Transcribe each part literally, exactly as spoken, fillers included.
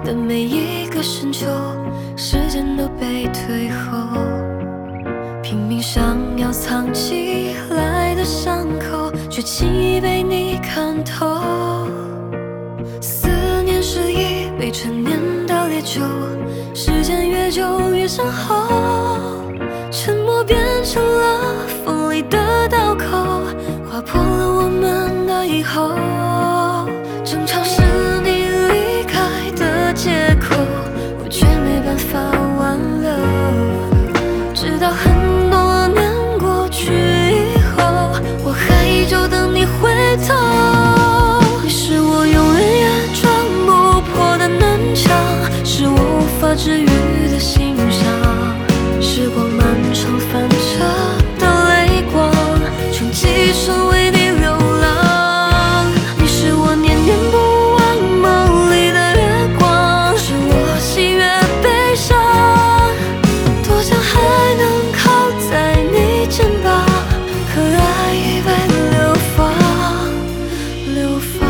的每一个深秋，时间都被退后，拼命想要藏起来的伤口，却轻易被你看透。思念是一杯陈年的烈酒，时间越久越深厚，沉默变成了锋利的刀口，划破了我们的以后。争吵是你离开的借口，我却没办法挽留，直到很多年过去以后，我还依旧等你回头。你是我永远也撞不破的南墙，是我无法治愈的心伤。时光漫长翻车的泪光，穷极生为你流浪。你是我念念不忘梦里的月光，是我喜悦悲伤，多想还能靠在你肩膀，可爱已被流放流放。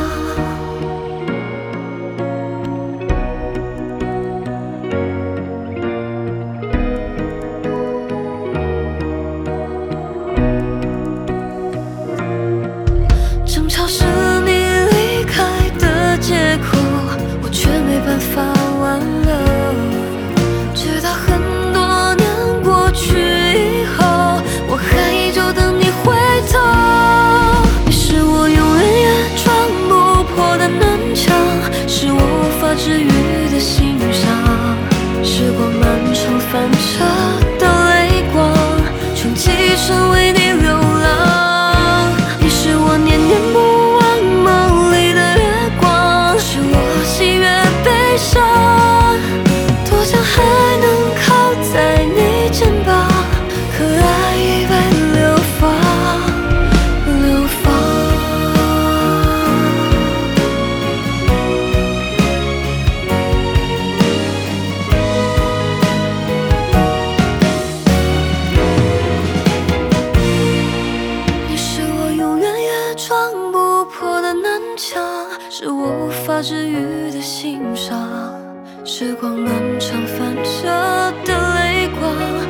争吵是你离开的借口，我却没办法挽留，直到很多年过去以后，我还依旧等你回头。你是我永远也撞不破的南墙，是我无法治愈的心伤。时光漫长翻车的泪光，穷极生为你流浪。你是我念念不忘梦里的月光，是我喜悦悲伤，多想还能靠在你肩膀，可爱已被流放流放。你是我永远也撞不破的南墙，是我无法治愈的心伤。时光漫长翻车的泪光，